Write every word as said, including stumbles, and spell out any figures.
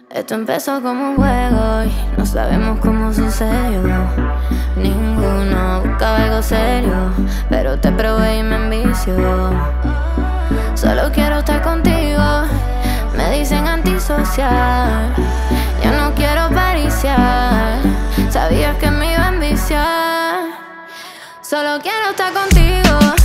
Esto empezó como un juego y no sabemos cómo sucedió. Ninguno buscaba algo serio, pero te probé y me envició. Solo quiero estar contigo, me dicen antisocial. Yo no quiero periciar, sabías que me iba a enviciar. Solo quiero estar contigo.